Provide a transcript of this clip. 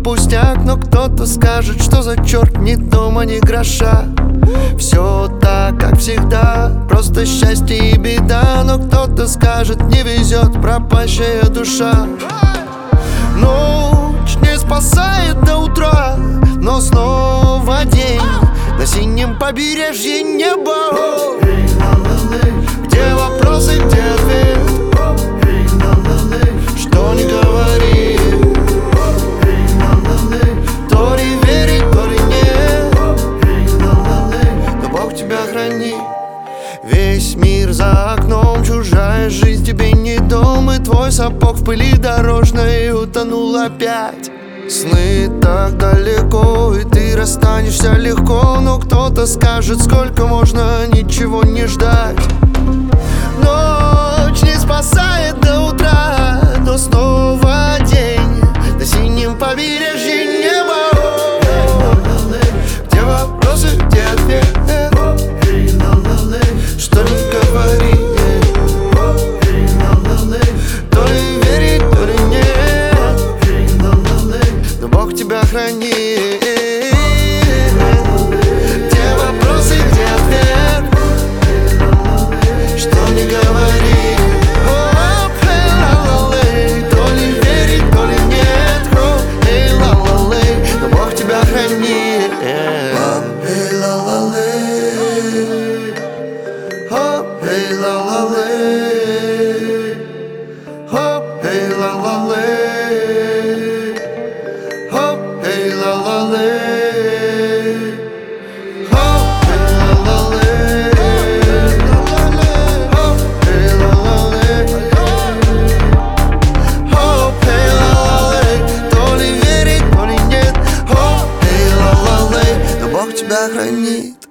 пустяк, но кто-то скажет, что за черт ни дома, ни гроша. Все так, как всегда, просто счастье и беда. Но кто-то скажет, не везет, пропащая душа. Ночь не спасает до утра, но снова день на синем побережье неба. Где вопросы, где ответ? Что не говори, то ли верить, то ли нет. Но Бог тебя хранит. Весь мир за окном, чужая жизнь тебе не дом. И твой сапог в пыли дорожной утонул опять. Сны так далеко, и ты расстанешься легко. Но кто-то скажет, сколько можно ничего не ждать. Ночь не спасает до утра, но снова день на синем побережье неба. Где вопросы, где ответ? Что не говори, то ли верить, то ли нет. Но Бог тебя хранит. Где вопросы, где ответ? Что не говори, то ли верить, то ли нет. Но Бог тебя хранит. Бог тебя хранит.